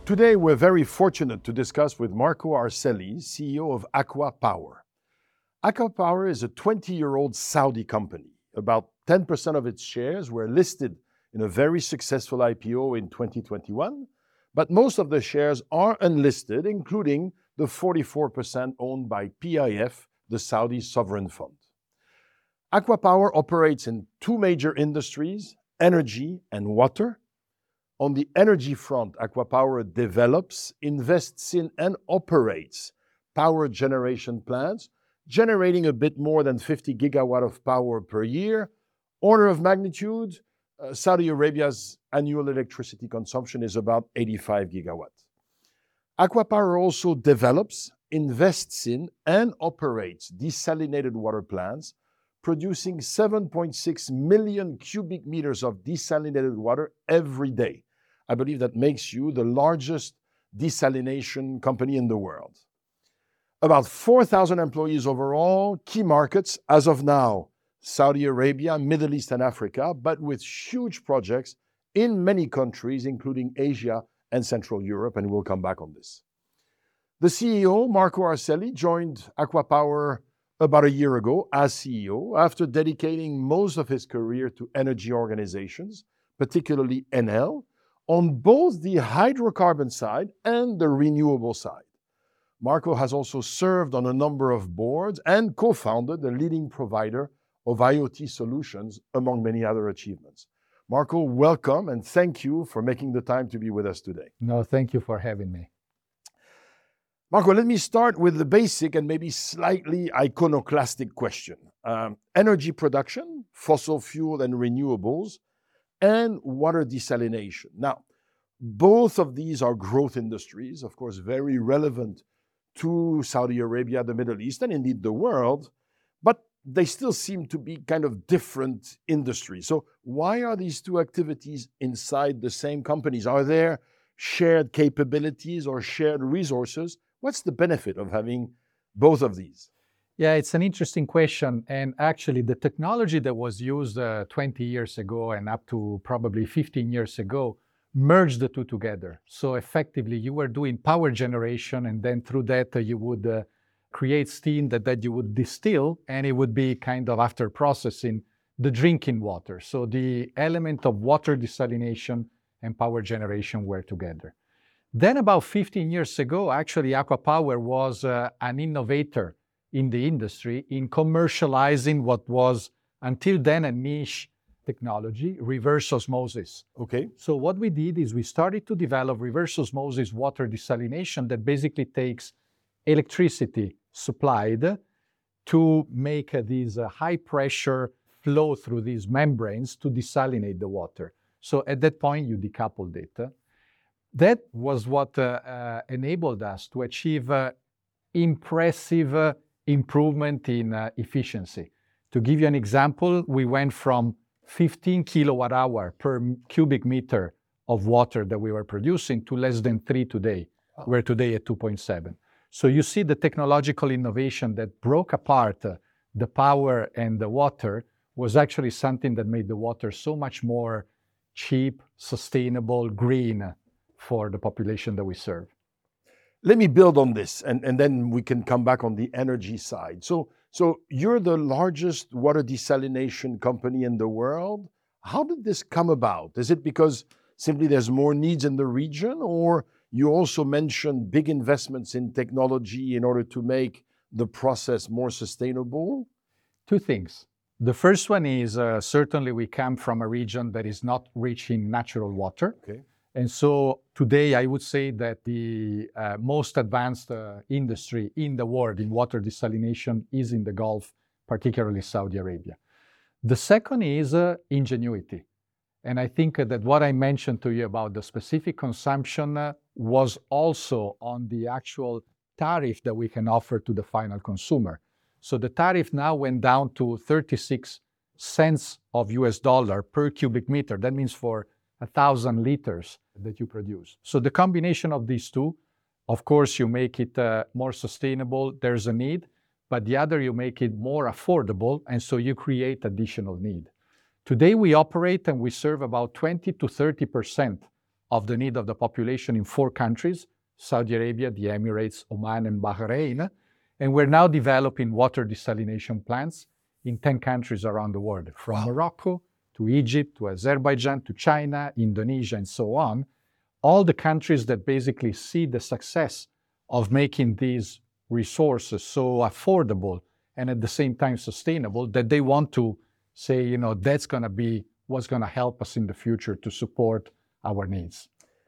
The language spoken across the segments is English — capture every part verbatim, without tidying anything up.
Today, we're very fortunate to discuss with Marco Arcelli, C E O of ACWA Power. ACWA Power is a twenty-year-old Saudi company. About ten percent of its shares were listed in a very successful I P O in twenty twenty-one, but most of the shares are unlisted, including the forty-four percent owned by P I F, the Saudi sovereign fund. ACWA Power operates in two major industries, energy and water. On the energy front, ACWA Power develops, invests in, and operates power generation plants, generating a bit more than fifty gigawatt of power per year. Order of magnitude, uh, Saudi Arabia's annual electricity consumption is about eighty-five gigawatts. ACWA Power also develops, invests in, and operates desalinated water plants, producing seven point six million cubic meters of desalinated water every day. I believe that makes you the largest desalination company in the world. About four thousand employees overall, key markets as of now, Saudi Arabia, Middle East and Africa, but with huge projects in many countries, including Asia and Central Europe, and we'll come back on this. The C E O, Marco Arcelli, joined ACWA Power about a year ago as C E O after dedicating most of his career to energy organizations, particularly Enel, on both the hydrocarbon side and the renewable side. Marco has also served on a number of boards and co-founded the leading provider of IoT solutions, among many other achievements. Marco, welcome and thank you for making the time to be with us today. No, thank you for having me. Marco, let me start with the basic and maybe slightly iconoclastic question. Um, energy production, fossil fuel and renewables, and water desalination. Now, both of these are growth industries, of course, very relevant to Saudi Arabia, the Middle East, and indeed the world, but they still seem to be kind of different industries. So why are these two activities inside the same companies? Are there shared capabilities or shared resources? What's the benefit of having both of these? Yeah, it's an interesting question. And actually, the technology that was used uh, twenty years ago and up to probably fifteen years ago merged the two together. So effectively, you were doing power generation, and then through that, uh, you would uh, create steam that, that you would distill, and it would be kind of after processing the drinking water. So the element of water desalination and power generation were together. Then about fifteen years ago, actually, ACWA Power was uh, an innovator in the industry in commercializing what was until then a niche technology, reverse osmosis. Okay. So what we did is we started to develop reverse osmosis water desalination that basically takes electricity supplied to make uh, these uh, high pressure flow through these membranes to desalinate the water. So at that point, you decoupled it. That was what uh, uh, enabled us to achieve uh, impressive uh, improvement in uh, efficiency. To give you an example, we went from fifteen kilowatt hour per cubic meter of water that we were producing to less than three today. Oh. We're today at two point seven. So you see the technological innovation that broke apart uh, the power and the water was actually something that made the water so much more cheap, sustainable, green for the population that we serve. Let me build on this, and, and then we can come back on the energy side. So, so you're the largest water desalination company in the world. How did this come about? Is it because simply there's more needs in the region, or you also mentioned big investments in technology in order to make the process more sustainable? Two things. The first one is uh, certainly we come from a region that is not rich in natural water. Okay. And so today I would say that the uh, most advanced uh, industry in the world in water desalination is in the Gulf, particularly Saudi Arabia. The second is uh, ingenuity. And I think uh, that what I mentioned to you about the specific consumption uh, was also on the actual tariff that we can offer to the final consumer. So the tariff now went down to thirty-six cents of U S dollar per cubic meter. That means for a thousand liters that you produce. So the combination of these two, of course, you make it uh, more sustainable, there's a need, but the other, you make it more affordable, and so you create additional need. Today we operate and we serve about twenty to thirty percent of the need of the population in four countries: Saudi Arabia, the Emirates, Oman, and Bahrain. And we're now developing water desalination plants in ten countries around the world, from wow. Morocco to Egypt, to Azerbaijan, to China, Indonesia, and so on. All the countries that basically see the success of making these resources so affordable and at the same time sustainable, that they want to say, you know, that's going to be what's going to help us in the future to support our needs.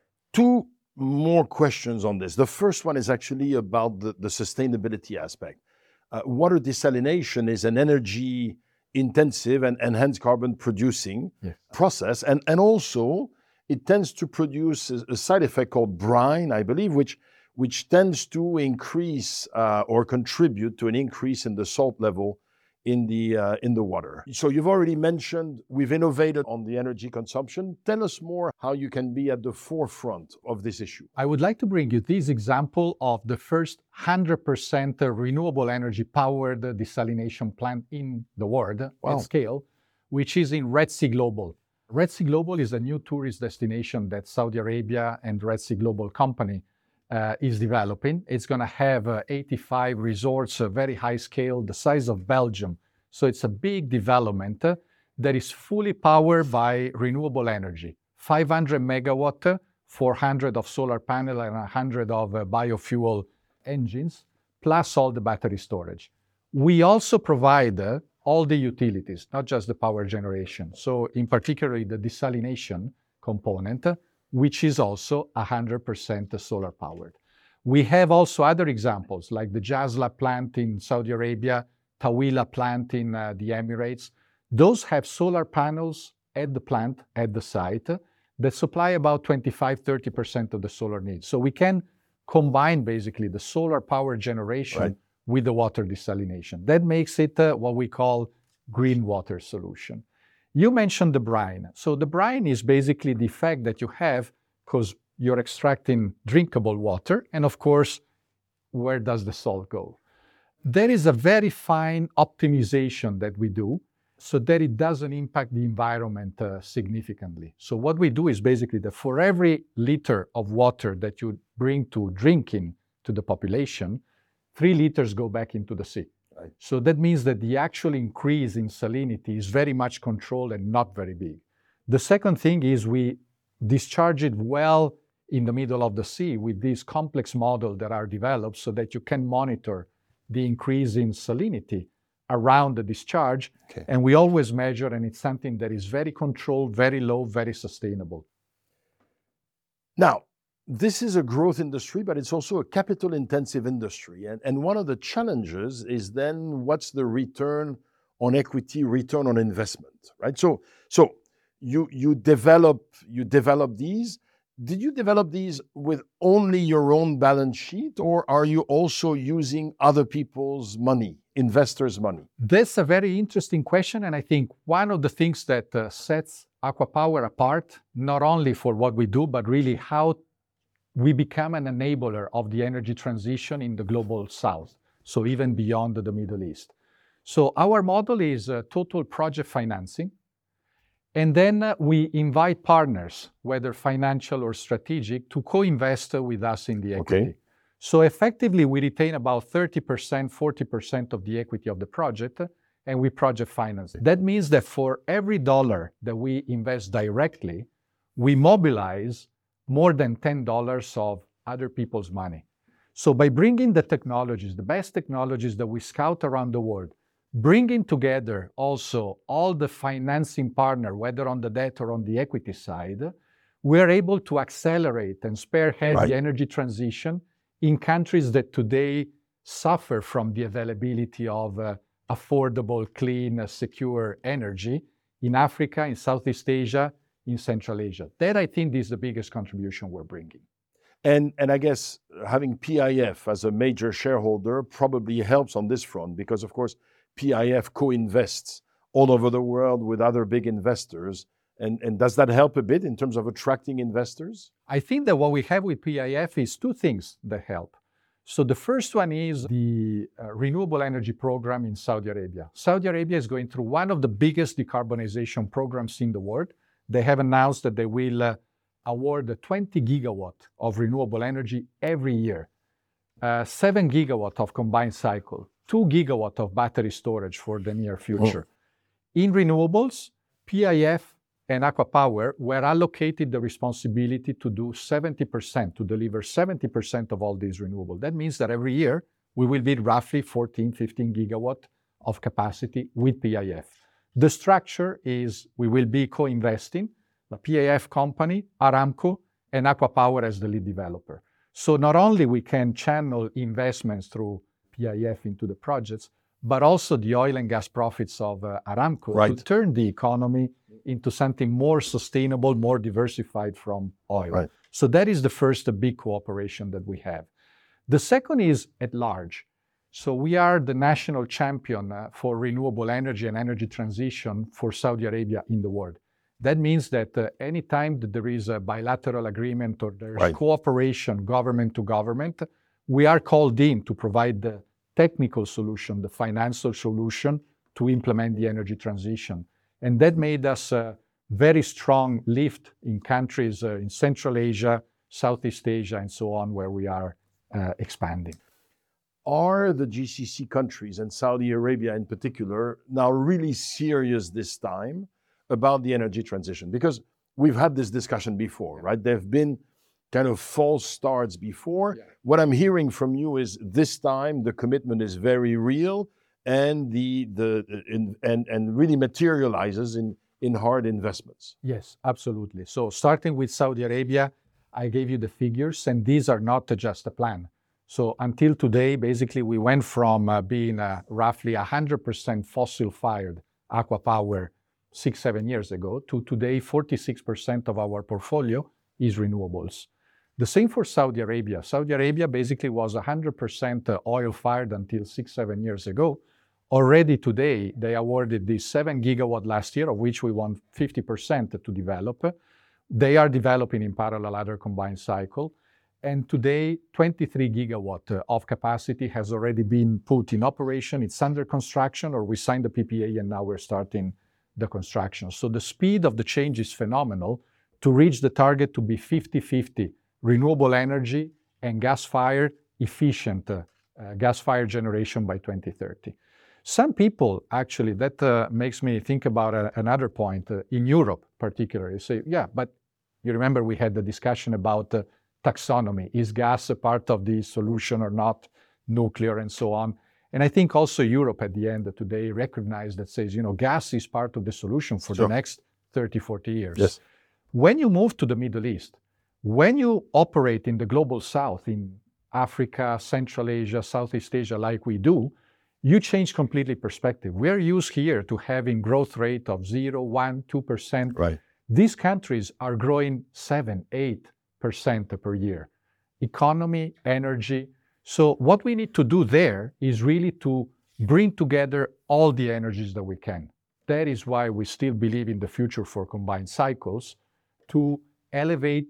Two more questions on this. The first one is actually about the, the sustainability aspect. Uh, water desalination is an energy intensive and, and hence carbon producing yes. process. And, and also it tends to produce a, a side effect called brine, I believe, which, which tends to increase uh, or contribute to an increase in the salt level in the uh, in the water. So you've already mentioned we've innovated on the energy consumption. Tell us more how you can be at the forefront of this issue. I would like to bring you this example of the first one hundred percent renewable energy powered desalination plant in the world wow. at scale, which is in Red Sea Global. Red Sea Global is a new tourist destination that Saudi Arabia and Red Sea Global Company Uh, is developing. It's going to have uh, eighty-five resorts, uh, very high scale, the size of Belgium. So it's a big development uh, that is fully powered by renewable energy. five hundred megawatt, four hundred of solar panel and one hundred of uh, biofuel engines, plus all the battery storage. We also provide uh, all the utilities, not just the power generation. So in particular, the desalination component, uh, which is also one hundred percent solar powered. We have also other examples like the Jazla plant in Saudi Arabia, Tawila plant in uh, the Emirates. Those have solar panels at the plant, at the site, uh, that supply about twenty-five to thirty percent of the solar needs. So we can combine basically the solar power generation right. with the water desalination. That makes it uh, what we call green water solution. You mentioned the brine. So the brine is basically the effect that you have because you're extracting drinkable water. And of course, where does the salt go? There is a very fine optimization that we do so that it doesn't impact the environment uh, significantly. So what we do is basically that for every liter of water that you bring to drinking to the population, three liters go back into the sea. Right. So that means that the actual increase in salinity is very much controlled and not very big. The second thing is we discharge it well in the middle of the sea with these complex models that are developed so that you can monitor the increase in salinity around the discharge. Okay. And we always measure, and it's something that is very controlled, very low, very sustainable. Now, this is a growth industry, but it's also a capital-intensive industry. And, and one of the challenges is then what's the return on equity, return on investment, right? So, so you you develop you develop these. Did you develop these with only your own balance sheet, or are you also using other people's money, investors' money? That's a very interesting question, and I think one of the things that uh, sets ACWA Power apart, not only for what we do, but really how we become an enabler of the energy transition in the global south, so even beyond the Middle East. So our model is uh, total project financing, and then uh, we invite partners, whether financial or strategic, to co-invest uh, with us in the equity. Okay. So effectively, we retain about thirty percent, forty percent of the equity of the project, uh, and we project finance it. That means that for every dollar that we invest directly, we mobilize more than ten dollars of other people's money. So by bringing the technologies, the best technologies that we scout around the world, bringing together also all the financing partner, whether on the debt or on the equity side, we're able to accelerate and spearhead right. the energy transition in countries that today suffer from the availability of uh, affordable, clean, uh, secure energy in Africa, in Southeast Asia, in Central Asia. That, I think, is the biggest contribution we're bringing. And, and I guess having P I F as a major shareholder probably helps on this front because, of course, P I F co-invests all over the world with other big investors. And, and does that help a bit in terms of attracting investors? I think that what we have with P I F is two things that help. So the first one is the uh, renewable energy program in Saudi Arabia. Saudi Arabia is going through one of the biggest decarbonization programs in the world. They have announced that they will uh, award twenty gigawatt of renewable energy every year, uh, seven gigawatt of combined cycle, two gigawatt of battery storage for the near future. Oh. In renewables, P I F and ACWA Power were allocated the responsibility to do seventy percent, to deliver seventy percent of all these renewables. That means that every year we will build roughly fourteen, fifteen gigawatt of capacity with P I F. The structure is we will be co-investing, the P I F company, Aramco, and ACWA Power as the lead developer. So not only we can channel investments through P I F into the projects, but also the oil and gas profits of uh, Aramco right. to turn the economy into something more sustainable, more diversified from oil. Right. So that is the first uh, big cooperation that we have. The second is at large. So we are the national champion uh, for renewable energy and energy transition for Saudi Arabia in the world. That means that uh, anytime that there is a bilateral agreement or there's right. cooperation government to government, we are called in to provide the technical solution, the financial solution to implement the energy transition. And that made us a very strong lift in countries uh, in Central Asia, Southeast Asia, and so on, where we are uh, expanding. Are the G C C countries, and Saudi Arabia in particular, now really serious this time about the energy transition? Because we've had this discussion before, right? There have been kind of false starts before. Yeah. What I'm hearing from you is this time the commitment is very real and the the in, and and really materializes in in hard investments. Yes, absolutely. So starting with Saudi Arabia, I gave you the figures, and these are not just a plan. So until today, basically, we went from uh, being uh, roughly one hundred percent fossil-fired ACWA Power six, seven years ago to today, forty-six percent of our portfolio is renewables. The same for Saudi Arabia. Saudi Arabia basically was one hundred percent oil-fired until six, seven years ago. Already today, they awarded the seven gigawatt last year, of which we want fifty percent to develop. They are developing in parallel other combined cycle. And today, twenty-three gigawatt of capacity has already been put in operation. It's under construction, or we signed the P P A and now we're starting the construction. So the speed of the change is phenomenal to reach the target to be fifty-fifty renewable energy and gas-fired, efficient uh, uh, gas-fired generation by twenty thirty. Some people, actually, that uh, makes me think about a, another point, uh, in Europe particularly, say, yeah, but you remember we had the discussion about uh, taxonomy. Is gas a part of the solution or not, nuclear and so on? And I think also Europe at the end of today recognized that says, you know, gas is part of the solution for sure. the next thirty, forty years. Yes. When you move to the Middle East, when you operate in the global south, in Africa, Central Asia, Southeast Asia, like we do, you change completely perspective. We're used here to having growth rate of zero, one, two percent. Right. These countries are growing seven, eight percent per year. Economy, energy. So what we need to do there is really to bring together all the energies that we can. That is why we still believe in the future for combined cycles, to elevate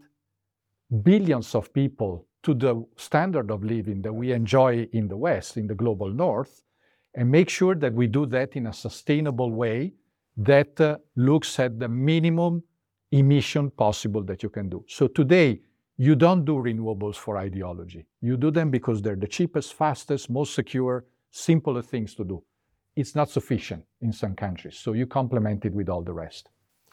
billions of people to the standard of living that we enjoy in the West, in the global North, and make sure that we do that in a sustainable way that uh, looks at the minimum emission possible that you can do. So today, you don't do renewables for ideology. You do them because they're the cheapest, fastest, most secure, simpler things to do. It's not sufficient in some countries, so you complement it with all the rest.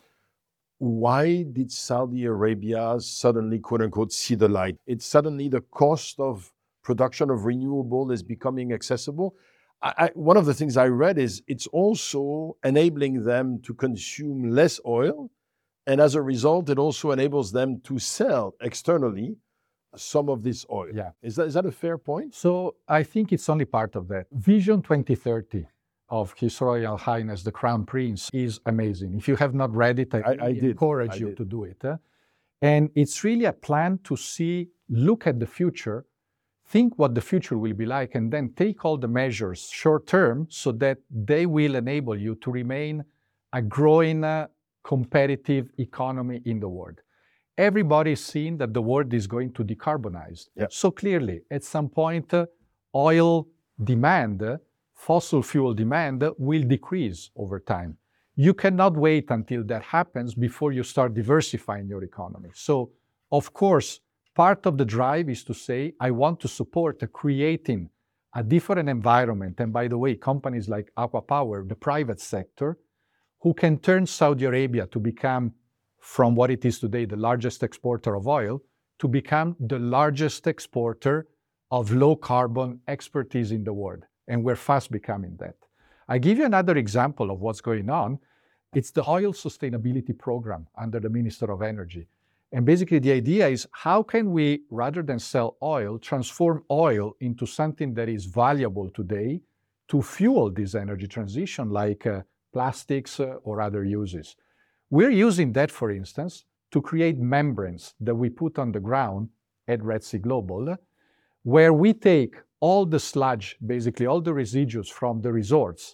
Why did Saudi Arabia suddenly, quote unquote, see the light? It's suddenly the cost of production of renewable is becoming accessible. I, I, one of the things I read is it's also enabling them to consume less oil. And as a result, it also enables them to sell externally some of this oil. Yeah. Is that, is that a fair point? So I think it's only part of that. Vision twenty thirty of His Royal Highness, the Crown Prince, is amazing. If you have not read it, I, I, I encourage did. you I to do it. Eh? And it's really a plan to see, look at the future, think what the future will be like, and then take all the measures short term so that they will enable you to remain a growing uh, competitive economy in the world. Everybody is seeing that the world is going to decarbonize. Yep. So clearly, at some point, uh, oil demand, uh, fossil fuel demand uh, will decrease over time. you cannot wait until that happens before you start diversifying your economy. So, of course, part of the drive is to say, I want to support creating a different environment. And by the way, companies like ACWA Power, the private sector, who can turn Saudi Arabia to become, from what it is today, the largest exporter of oil, to become the largest exporter of low carbon expertise in the world. And we're fast becoming that. I give you another example of what's going on. It's the Oil Sustainability Program under the Minister of Energy. And basically the idea is, how can we, rather than sell oil, transform oil into something that is valuable today to fuel this energy transition, like uh, plastics uh, or other uses. We're using that, for instance, to create membranes that we put on the ground at Red Sea Global, where we take all the sludge, basically all the residues from the resorts,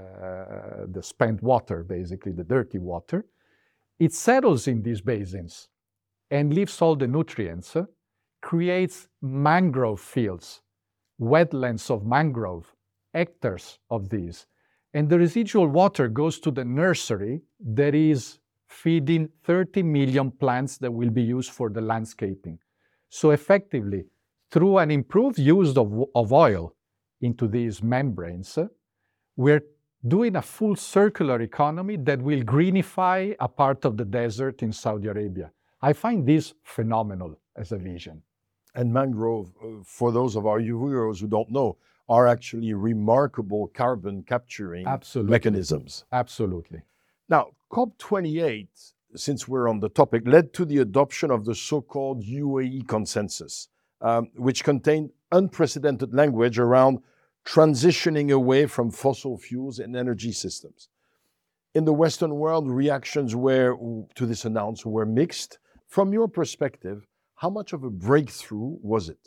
uh, the spent water, basically the dirty water, it settles in these basins and leaves all the nutrients, uh, creates mangrove fields, wetlands of mangrove, hectares of these. And the residual water goes to the nursery that is feeding thirty million plants that will be used for the landscaping. So effectively, through an improved use of, of oil into these membranes, uh, we're doing a full circular economy that will greenify a part of the desert in Saudi Arabia. I find this phenomenal as a vision. And mangrove, uh, for those of our viewers who don't know, are actually remarkable carbon capturing Absolutely. mechanisms. Absolutely. Now, COP twenty-eight, since we're on the topic, led to the adoption of the so-called U A E consensus, um, which contained unprecedented language around transitioning away from fossil fuels and energy systems. In the Western world, reactions were, to this announcement were mixed. From your perspective, how much of a breakthrough was it?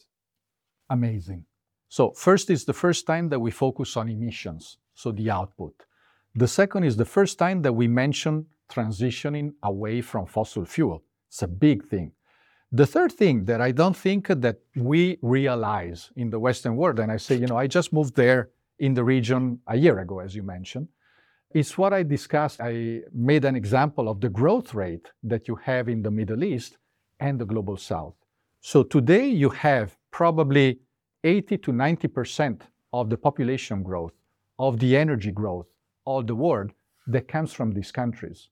Amazing. So first is the first time that we focus on emissions, so the output. The second is the first time that we mention transitioning away from fossil fuel. It's a big thing. The third thing that I don't think that we realize in the Western world, and I say, you know, I just moved there in the region a year ago, as you mentioned, it's what I discussed. I made an example of the growth rate that you have in the Middle East and the Global South. So today you have probably eighty to ninety percent of the population growth, of the energy growth, of the world that comes from these countries.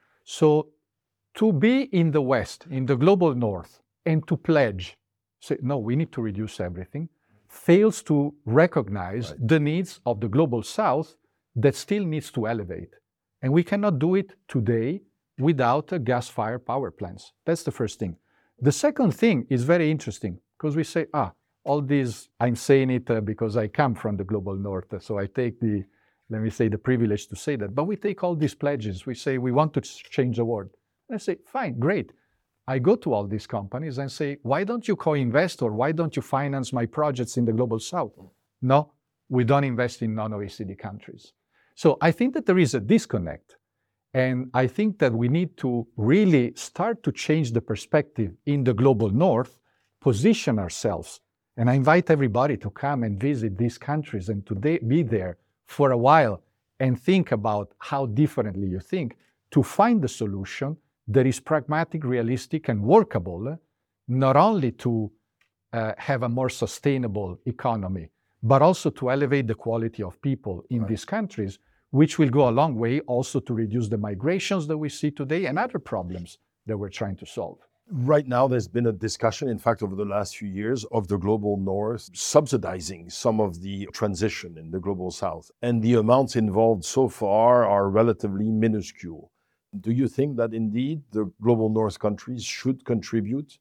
So to be in the West, in the Global North, and to pledge, say, no, we need to reduce everything, fails to recognize right. the needs of the Global South that still needs to elevate. And we cannot do it today without uh, gas-fired power plants. That's the first thing. The second thing is very interesting, because we say, ah, all these, I'm saying it uh, because I come from the Global North, so I take the, let me say, the privilege to say that. But we take all these pledges. We say, we want to change the world. And I say, fine, great. I go to all these companies and say, why don't you co-invest or why don't you finance my projects in the Global South? No, we don't invest in non-O E C D countries. So I think that there is a disconnect. And I think that we need to really start to change the perspective in the Global North, position ourselves. And I invite everybody to come and visit these countries and to be there for a while and think about how differently you think to find the solution that is pragmatic, realistic, and workable, not only to uh, have a more sustainable economy, but also to elevate the quality of people in right. these countries, which will go a long way also to reduce the migrations that we see today and other problems that we're trying to solve. Right now, there's been a discussion, in fact, over the last few years, of the Global North subsidizing some of the transition in the Global South. And the amounts involved so far are relatively minuscule. Do you think that indeed the Global North countries should contribute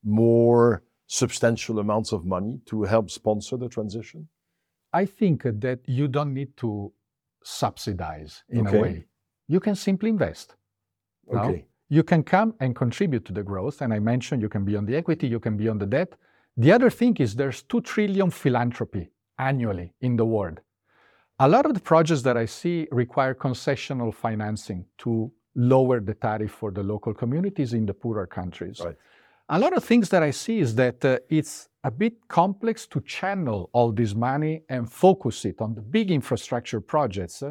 more substantial amounts of money to help sponsor the transition? I think that you don't need to subsidize in okay. a way. You can simply invest. Okay. No? You can come and contribute to the growth. And I mentioned you can be on the equity, you can be on the debt. The other thing is there's two trillion philanthropy annually in the world. A lot of the projects that I see require concessional financing to lower the tariff for the local communities in the poorer countries. Right. A lot of things that I see is that uh, it's a bit complex to channel all this money and focus it on the big infrastructure projects uh,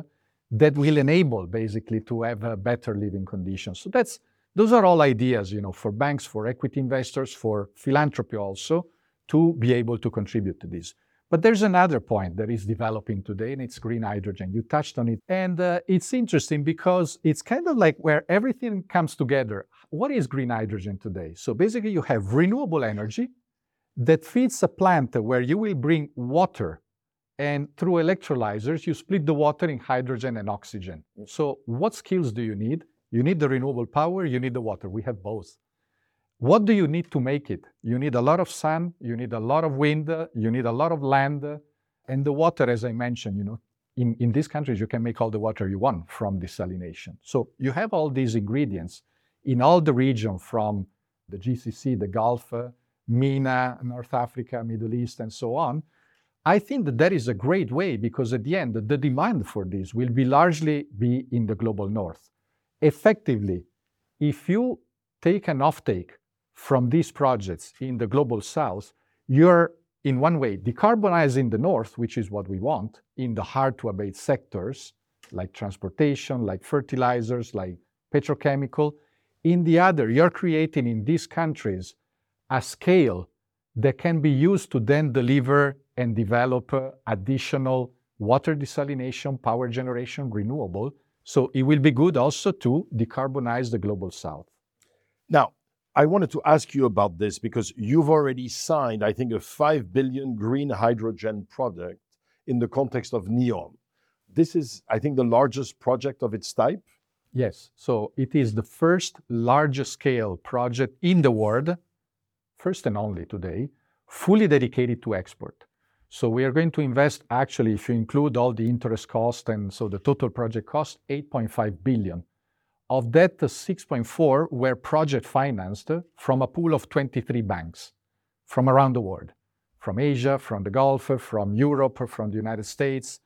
that will enable basically to have a better living conditions. So that's, those are all ideas, you know, for banks, for equity investors, for philanthropy also, to be able to contribute to this. But there's another point that is developing today, and it's green hydrogen. You touched on it. And uh, it's interesting because it's kind of like where everything comes together. What is green hydrogen today? So basically you have renewable energy that feeds a plant where you will bring water, and through electrolyzers, you split the water in hydrogen and oxygen. So what skills do you need? You need the renewable power, you need the water. We have both. What do you need to make it? You need a lot of sun, you need a lot of wind, you need a lot of land, and the water, as I mentioned, you know, in, in these countries, you can make all the water you want from desalination. So you have all these ingredients in all the region from the G C C, the Gulf, uh, MENA, North Africa, Middle East, and so on. I think that that is a great way because at the end, the demand for this will be largely be in the global north. Effectively, if you take an offtake from these projects in the global south, you're in one way decarbonizing the north, which is what we want, in the hard-to-abate sectors, like transportation, like fertilizers, like petrochemical. In the other, you're creating in these countries a scale that can be used to then deliver and develop uh, additional water desalination, power generation, renewable. So it will be good also to decarbonize the global south. Now, I wanted to ask you about this because you've already signed, I think, a five billion green hydrogen project in the context of NEOM. This is, I think, the largest project of its type. Yes, so it is the first largest scale project in the world, first and only today, fully dedicated to export. So we are going to invest, actually, if you include all the interest cost, and so the total project cost, eight point five billion. Of that, six point four were project financed from a pool of twenty-three banks from around the world, from Asia, from the Gulf, from Europe, from the United States.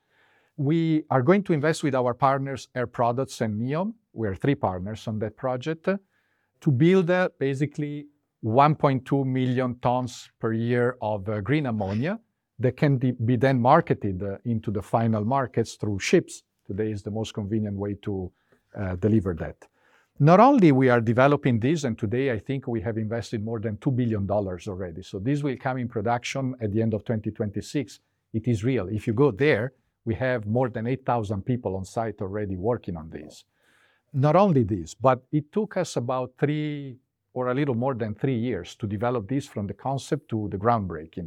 We are going to invest with our partners, Air Products and NEOM. We are three partners on that project to build uh, basically one point two million tons per year of uh, green ammonia that can be then marketed uh, into the final markets through ships. Today is the most convenient way to uh, deliver that. Not only we are developing this, and today I think we have invested more than two billion dollars already. So this will come in production at the end of twenty twenty-six. It is real. If you go there, we have more than eight thousand people on site already working on this. Not only this, but it took us about three or a little more than three years to develop this from the concept to the groundbreaking.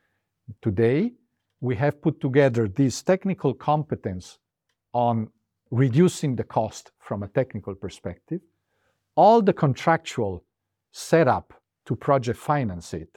Today, we have put together this technical competence on reducing the cost from a technical perspective, all the contractual setup to project finance it.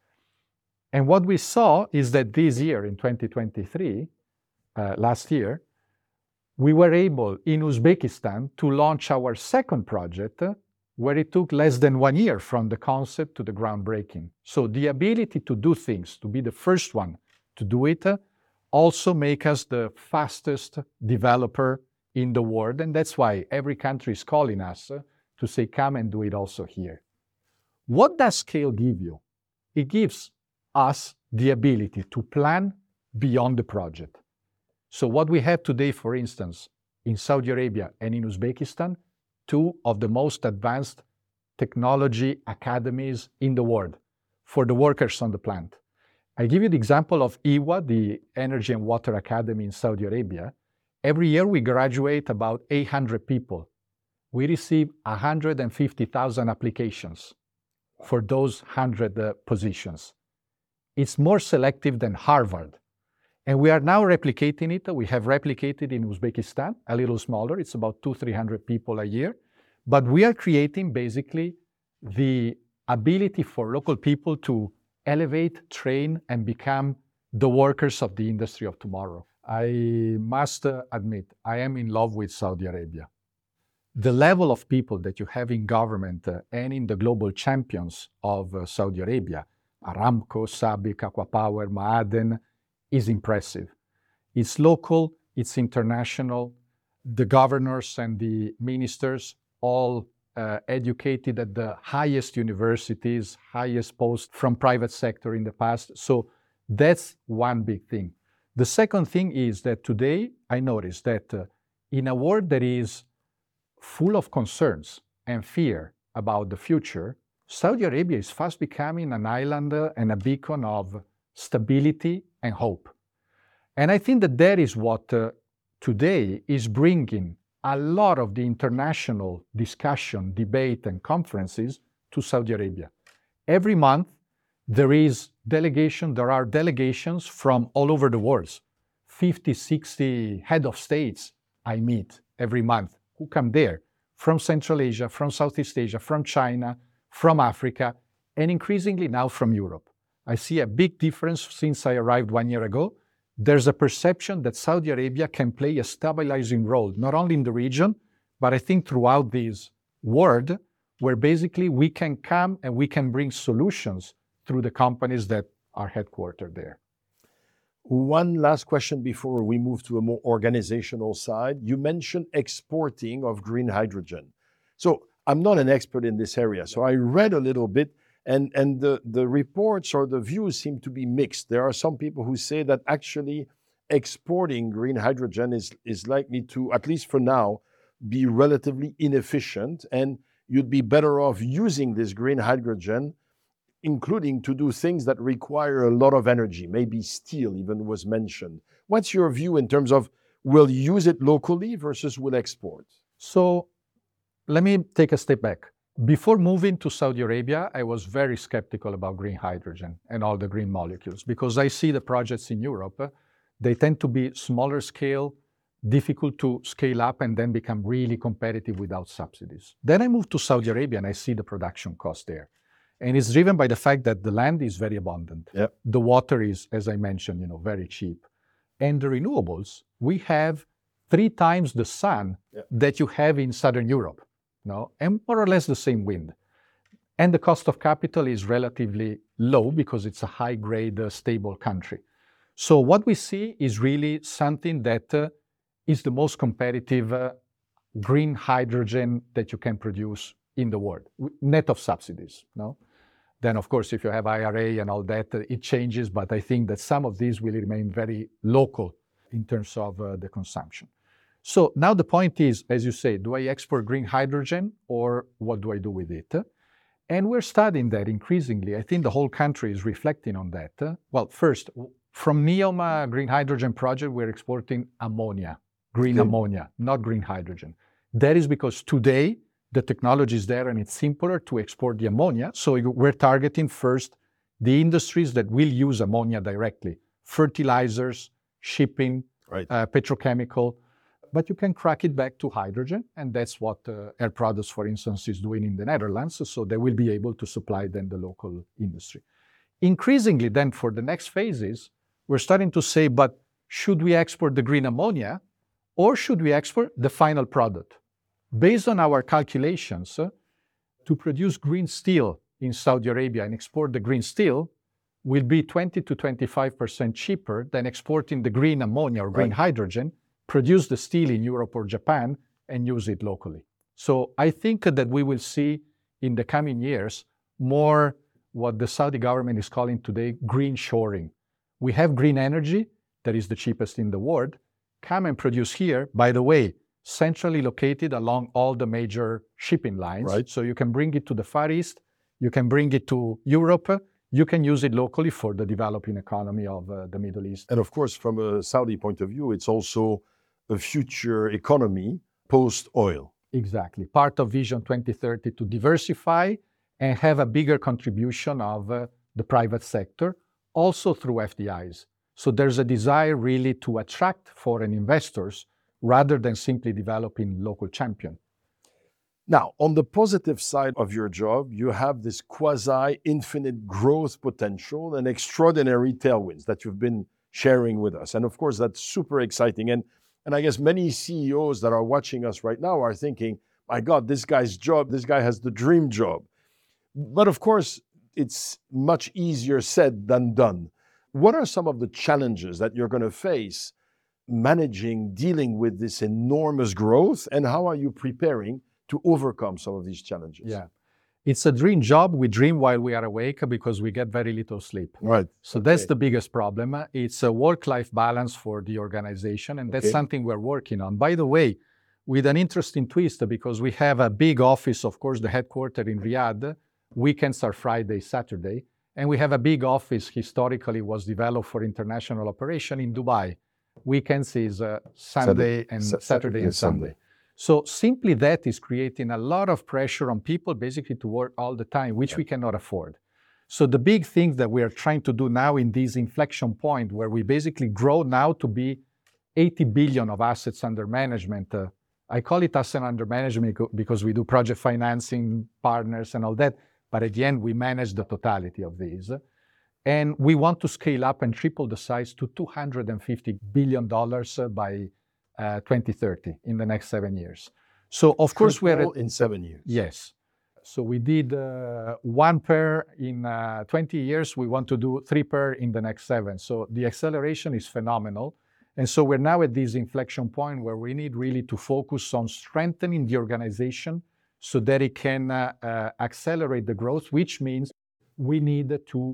And what we saw is that this year, in twenty twenty-three, uh, last year, we were able in Uzbekistan to launch our second project uh, where it took less than one year from the concept to the groundbreaking. So the ability to do things, to be the first one to do it, uh, also make us the fastest developer in the world. And that's why every country is calling us uh, to say, come and do it also here. What does scale give you? It gives us the ability to plan beyond the project. So what we have today, for instance, in Saudi Arabia and in Uzbekistan, two of the most advanced technology academies in the world for the workers on the plant. I give you the example of E W A, the Energy and Water Academy in Saudi Arabia. Every year we graduate about eight hundred people. We receive one hundred fifty thousand applications for those one hundred uh, positions. It's more selective than Harvard. And we are now replicating it. We have replicated in Uzbekistan, a little smaller. It's about two, three hundred people a year. But we are creating basically the ability for local people to elevate, train, and become the workers of the industry of tomorrow. I must uh, admit, I am in love with Saudi Arabia. The level of people that you have in government uh, and in the global champions of uh, Saudi Arabia, Aramco, SABIC, ACWA Power, Ma'aden, is impressive. It's local, it's international. The governors and the ministers all uh, educated at the highest universities, highest posts from private sector in the past. So that's one big thing. The second thing is that today I noticed that uh, in a world that is full of concerns and fear about the future, Saudi Arabia is fast becoming an island uh, and a beacon of stability and hope. And I think that that is what uh, today is bringing a lot of the international discussion, debate, and conferences to Saudi Arabia. Every month, there is delegation, there are delegations from all over the world. fifty, sixty head of states I meet every month who come there from Central Asia, from Southeast Asia, from China, from Africa, and increasingly now from Europe. I see a big difference since I arrived one year ago. There's a perception that Saudi Arabia can play a stabilizing role, not only in the region, but I think throughout this world, where basically we can come and we can bring solutions through the companies that are headquartered there. One last question before we move to a more organizational side. You mentioned exporting of green hydrogen. So I'm not an expert in this area, so I read a little bit, and, and the, the reports or the views seem to be mixed. There are some people who say that actually exporting green hydrogen is, is likely to, at least for now, be relatively inefficient, and you'd be better off using this green hydrogen, including to do things that require a lot of energy. Maybe steel even was mentioned. What's your view in terms of will you use it locally versus will export? So let me take a step back. Before moving to Saudi Arabia, I was very skeptical about green hydrogen and all the green molecules, because I see the projects in Europe, they tend to be smaller scale, difficult to scale up, and then become really competitive without subsidies. Then I moved to Saudi Arabia and I see the production cost there. And it's driven by the fact that the land is very abundant. Yep. The water is, as I mentioned, you know, very cheap. And the renewables, we have three times the sun yep. that you have in Southern Europe. No, and more or less the same wind. And the cost of capital is relatively low because it's a high-grade, uh, stable country. So what we see is really something that uh, is the most competitive uh, green hydrogen that you can produce in the world, net of subsidies. No? Then, of course, if you have I R A and all that, uh, it changes, but I think that some of these will remain very local in terms of uh, the consumption. So now the point is, as you say, do I export green hydrogen or what do I do with it? And we're studying that increasingly. I think the whole country is reflecting on that. Well, first, from NEOM uh, Green Hydrogen Project, we're exporting ammonia, green Good. ammonia, not green hydrogen. That is because today the technology is there and it's simpler to export the ammonia. So we're targeting first the industries that will use ammonia directly, fertilizers, shipping, right. uh, petrochemical. But you can crack it back to hydrogen, and that's what uh, Air Products, for instance, is doing in the Netherlands, so they will be able to supply then the local industry. Increasingly then for the next phases, we're starting to say, but should we export the green ammonia or should we export the final product? Based on our calculations, uh, to produce green steel in Saudi Arabia and export the green steel will be twenty to twenty-five percent cheaper than exporting the green ammonia or green right. hydrogen, produce the steel in Europe or Japan, and use it locally. So I think that we will see in the coming years more what the Saudi government is calling today green shoring. We have green energy that is the cheapest in the world. Come and produce here, by the way, centrally located along all the major shipping lines. Right. So you can bring it to the Far East, you can bring it to Europe, you can use it locally for the developing economy of uh, the Middle East. And of course, from a Saudi point of view, it's also a future economy post-oil. Exactly. Part of Vision twenty thirty to diversify and have a bigger contribution of uh, the private sector, also through F D Is. So there's a desire really to attract foreign investors rather than simply developing local champion. Now, on the positive side of your job, you have this quasi-infinite growth potential and extraordinary tailwinds that you've been sharing with us. And of course, that's super exciting. And And I guess many C E Os that are watching us right now are thinking, my God, this guy's job, this guy has the dream job. But of course, it's much easier said than done. What are some of the challenges that you're going to face managing, dealing with this enormous growth, and how are you preparing to overcome some of these challenges? Yeah, It's a dream job. We dream while we are awake because we get very little sleep. Right. So Okay. that's the biggest problem. It's a work-life balance for the organization, and that's Okay. something we're working on. By the way, with an interesting twist, because we have a big office, of course, the headquarters in Riyadh. Weekends are Friday, Saturday. And we have a big office, historically was developed for international operation in Dubai. Weekends is uh, Sunday and Sa- Saturday and Sunday. So simply that is creating a lot of pressure on people basically to work all the time, which Yeah. we cannot afford. So the big thing that we are trying to do now in this inflection point where we basically grow now to be eighty billion of assets under management. Uh, I call it asset under management because we do project financing, partners and all that. But at the end, we manage the totality of these. And we want to scale up and triple the size to two hundred fifty billion dollars by uh, twenty thirty, in the next seven years. So, of course, we're Triple at, in seven years. yes. So we did uh, one pair in uh, twenty years. We want to do three pair in the next seven. So the acceleration is phenomenal. And so we're now at this inflection point where we need really to focus on strengthening the organization so that it can uh, uh, accelerate the growth, which means we need to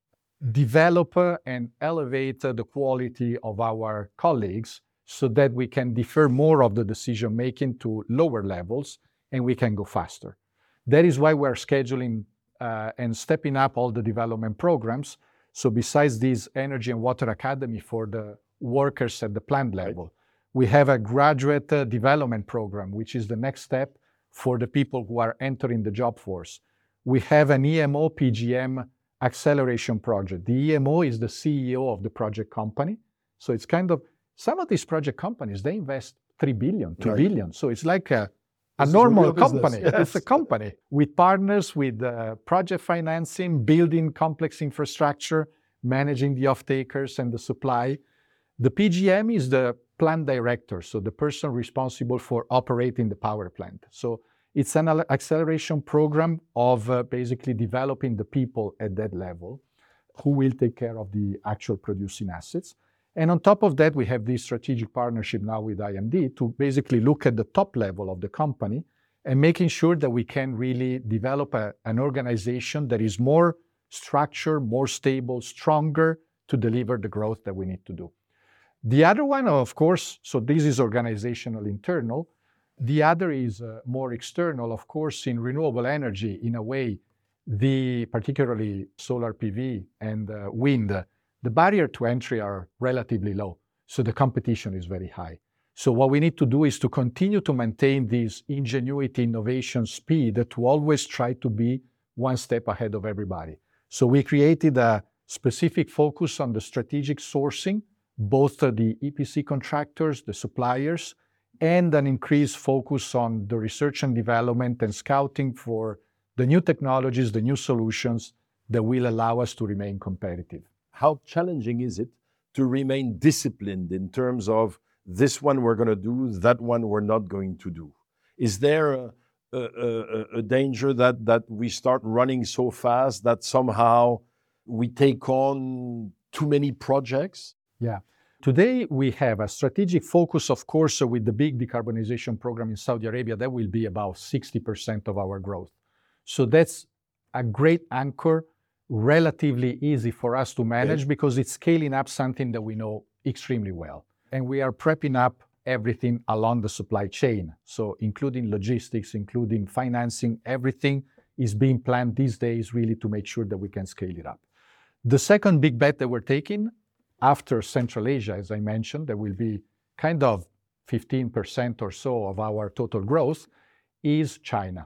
develop uh, and elevate uh, the quality of our colleagues so that we can defer more of the decision making to lower levels and we can go faster. That is why we're scheduling uh, and stepping up all the development programs. So besides this Energy and Water Academy for the workers at the plant level, right. we have a graduate uh, development program, which is the next step for the people who are entering the job force. We have an E M O P G M acceleration project. The E M O is the C E O of the project company. So it's kind of, some of these project companies, they invest three billion, two right. billion. So it's like a, a normal a company. Yes. It's a company with partners, with uh, project financing, building complex infrastructure, managing the off-takers and the supply. The P G M is the plant director, so the person responsible for operating the power plant. So it's an acceleration program of uh, basically developing the people at that level who will take care of the actual producing assets. And on top of that, we have this strategic partnership now with I M D to basically look at the top level of the company and making sure that we can really develop a, an organization that is more structured, more stable, stronger to deliver the growth that we need to do. The other one, of course, so this is organizational internal. The other is uh, more external, of course, in renewable energy. In a way, the particularly solar P V and uh, wind, uh, the barrier to entry are relatively low. So the competition is very high. So what we need to do is to continue to maintain this ingenuity, innovation, speed to always try to be one step ahead of everybody. So we created a specific focus on the strategic sourcing, both uh, the E P C contractors, the suppliers, and an increased focus on the research and development and scouting for the new technologies, the new solutions that will allow us to remain competitive. How challenging is it to remain disciplined in terms of this one we're going to do, that one we're not going to do? Is there a, a, a, a danger that, that we start running so fast that somehow we take on too many projects? Yeah. Today, we have a strategic focus, of course, with the big decarbonization program in Saudi Arabia. That will be about sixty percent of our growth. So that's a great anchor, relatively easy for us to manage okay. because it's scaling up something that we know extremely well. And we are prepping up everything along the supply chain. So including logistics, including financing, everything is being planned these days really to make sure that we can scale it up. The second big bet that we're taking after Central Asia, as I mentioned, there will be kind of fifteen percent or so of our total growth, is China.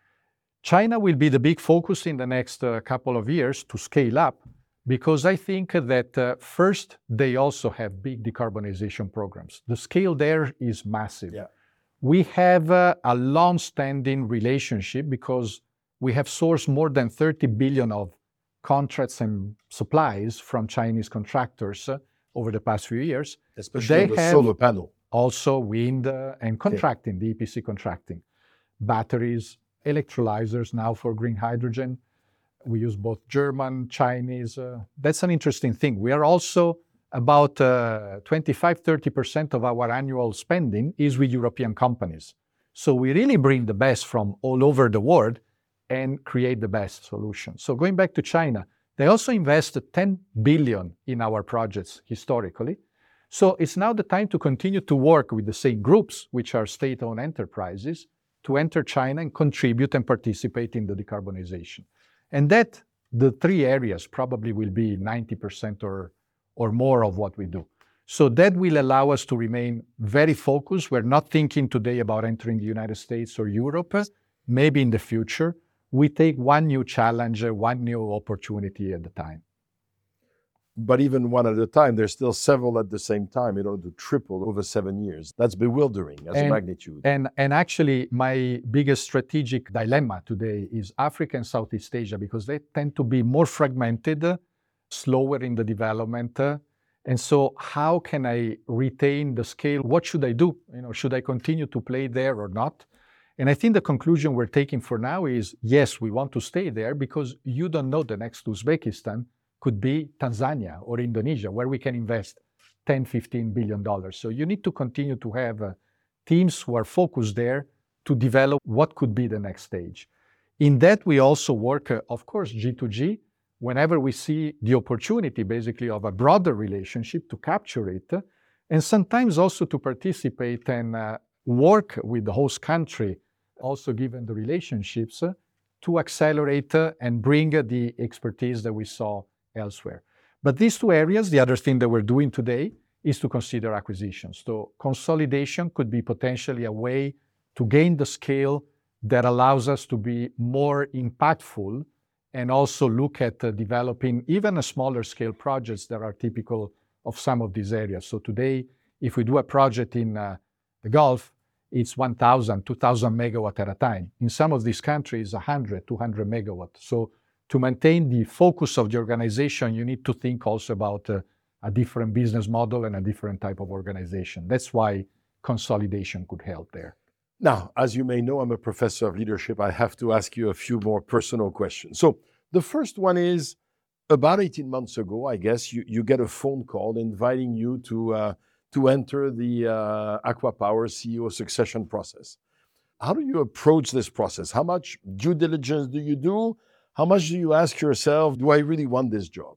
China will be the big focus in the next uh, couple of years to scale up, because I think that uh, first, they also have big decarbonization programs. The scale there is massive. Yeah. We have uh, a long-standing relationship because we have sourced more than thirty billion of contracts and supplies from Chinese contractors uh, over the past few years. Especially the solar panel. Also wind uh, and contracting, okay. the E P C contracting. Batteries, electrolyzers now for green hydrogen. We use both German, Chinese. Uh, that's an interesting thing. We are also about uh, twenty-five to thirty percent of our annual spending is with European companies. So we really bring the best from all over the world and create the best solution. So going back to China, they also invested ten billion in our projects historically. So it's now the time to continue to work with the same groups, which are state-owned enterprises, to enter China and contribute and participate in the decarbonization. And that, the three areas probably will be ninety percent or, or more of what we do. So that will allow us to remain very focused. We're not thinking today about entering the United States or Europe. Maybe in the future, we take one new challenge, one new opportunity at a time. But even one at a time, there's still several at the same time in order to triple over seven years. That's bewildering as and, a magnitude. And, and actually, my biggest strategic dilemma today is Africa and Southeast Asia, because they tend to be more fragmented, slower in the development. And so how can I retain the scale? What should I do? You know, should I continue to play there or not? And I think the conclusion we're taking for now is, yes, we want to stay there because you don't know the next Uzbekistan could be Tanzania or Indonesia, where we can invest ten, fifteen billion dollars. So you need to continue to have uh, teams who are focused there to develop what could be the next stage. In that, we also work, uh, of course, G two G, whenever we see the opportunity, basically, of a broader relationship to capture it, uh, and sometimes also to participate and uh, work with the host country, also given the relationships, uh, to accelerate uh, and bring uh, the expertise that we saw elsewhere. But these two areas, the other thing that we're doing today is to consider acquisitions. So consolidation could be potentially a way to gain the scale that allows us to be more impactful and also look at uh, developing even a smaller scale projects that are typical of some of these areas. So today, if we do a project in uh, the Gulf, it's one thousand, two thousand megawatt at a time. In some of these countries, one hundred, two hundred megawatt. So to maintain the focus of the organization, you need to think also about uh, a different business model and a different type of organization. That's why consolidation could help there. Now, as you may know, I'm a professor of leadership. I have to ask you a few more personal questions. So the first one is, about eighteen months ago, I guess, you, you get a phone call inviting you to, uh, to enter the uh, ACWA Power C E O succession process. How do you approach this process? How much due diligence do you do? How much do you ask yourself, do I really want this job?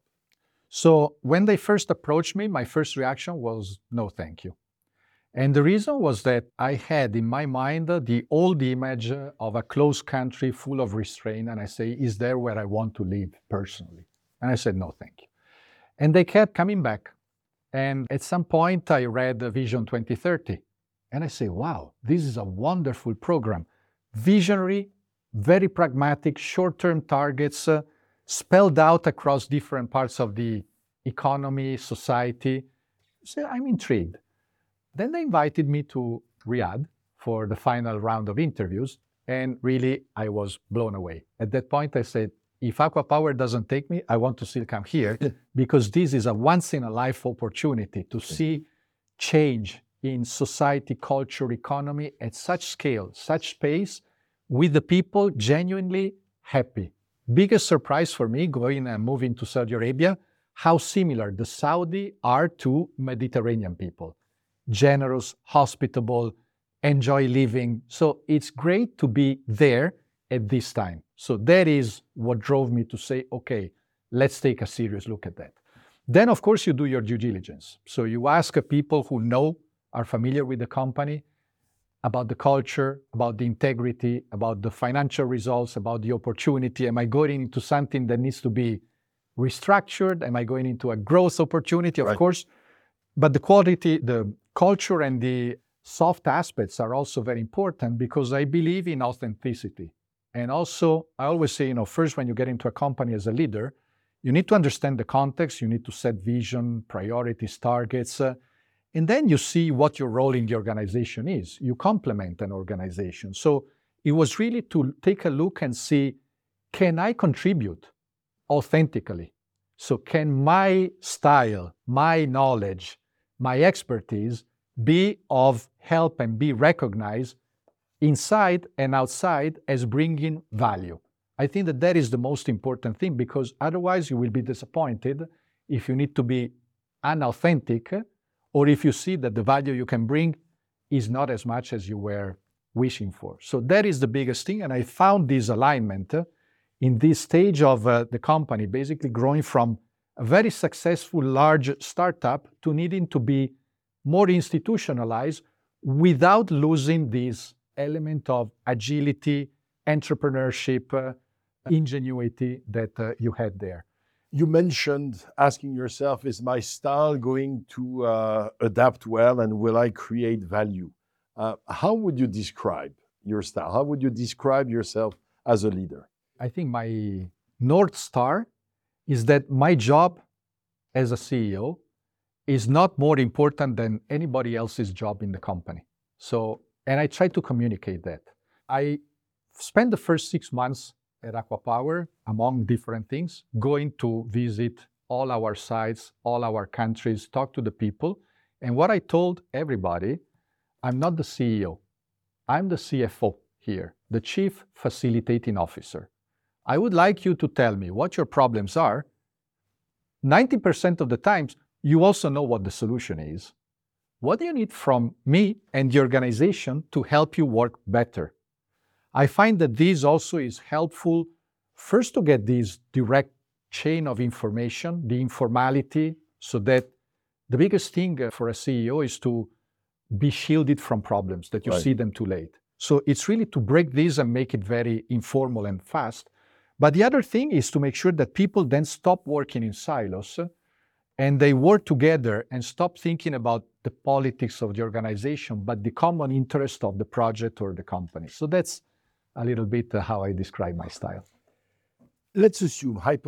So when they first approached me, my first reaction was, no, thank you. And the reason was that I had in my mind the old image of a closed country full of restraint. And I say, is there where I want to live personally? And I said, no, thank you. And they kept coming back. And at some point, I read Vision twenty thirty. And I say, wow, this is a wonderful program. Visionary, very pragmatic, short-term targets uh, spelled out across different parts of the economy, society. So I'm intrigued. Then they invited me to Riyadh for the final round of interviews, and really I was blown away. At that point I said, if ACWA Power doesn't take me, I want to still come here because this is a once-in-a-life opportunity to see change in society, culture, economy at such scale, such pace, with the people genuinely happy. Biggest surprise for me going and moving to Saudi Arabia, how similar the Saudi are to Mediterranean people. Generous, hospitable, enjoy living. So it's great to be there at this time. So that is what drove me to say, okay, let's take a serious look at that. Then, of course, you do your due diligence. So you ask people who know, are familiar with the company, about the culture, about the integrity, about the financial results, about the opportunity. Am I going into something that needs to be restructured? Am I going into a growth opportunity? Of right. course. But the quality, the culture and the soft aspects are also very important because I believe in authenticity. And also, I always say, you know, first when you get into a company as a leader, you need to understand the context, you need to set vision, priorities, targets, uh, and then you see what your role in the organization is. You complement an organization. So it was really to take a look and see, can I contribute authentically? So can my style, my knowledge, my expertise be of help and be recognized inside and outside as bringing value? I think that that is the most important thing because otherwise you will be disappointed if you need to be unauthentic or if you see that the value you can bring is not as much as you were wishing for. So that is the biggest thing. And I found this alignment uh, in this stage of uh, the company, basically growing from a very successful large startup to needing to be more institutionalized without losing this element of agility, entrepreneurship, uh, ingenuity that uh, you had there. You mentioned asking yourself, is my style going to uh, adapt well and will I create value? Uh, how would you describe your style? How would you describe yourself as a leader? I think my North Star is that my job as a C E O is not more important than anybody else's job in the company. So, and I try to communicate that. I spent the first six months at ACWA Power, among different things, going to visit all our sites, all our countries, talk to the people. And what I told everybody, I'm not the C E O. I'm the C F O here, the Chief Facilitating Officer. I would like you to tell me what your problems are. ninety percent of the times, you also know what the solution is. What do you need from me and the organization to help you work better? I find that this also is helpful, first to get this direct chain of information, the informality, so that the biggest thing for a C E O is to be shielded from problems, that you Right. see them too late. So it's really to break this and make it very informal and fast. But the other thing is to make sure that people then stop working in silos and they work together and stop thinking about the politics of the organization, but the common interest of the project or the company. So that's a little bit how I describe my style. Let's assume, hypothetically,